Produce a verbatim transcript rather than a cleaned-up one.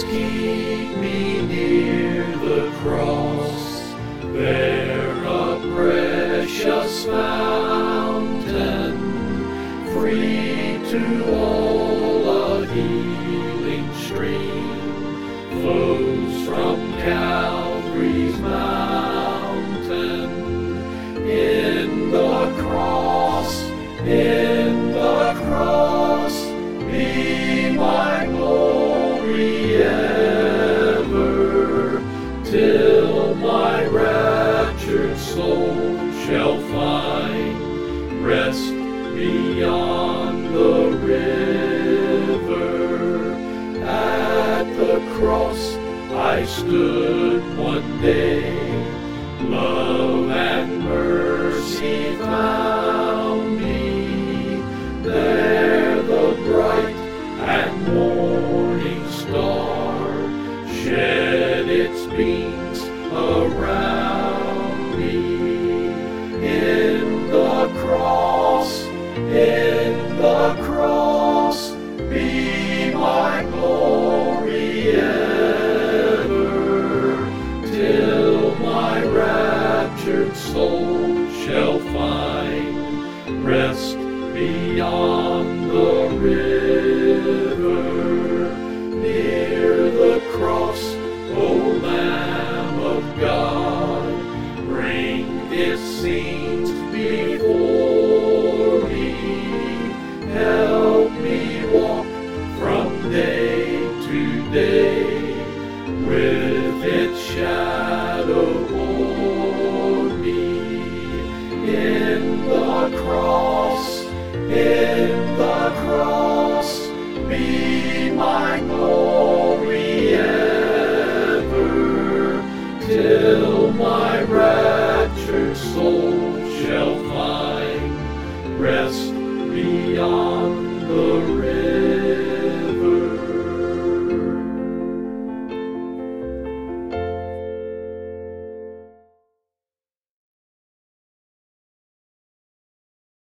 keep me near the cross, there a precious fountain, free to all a healing stream, flows from Calvary's mountain. In the cross, in the cross, be my glory ever, till my raptured soul shall find rest beyond the river. At the cross I stood one day, love and mercy found me. There the bright and morning star shed its beam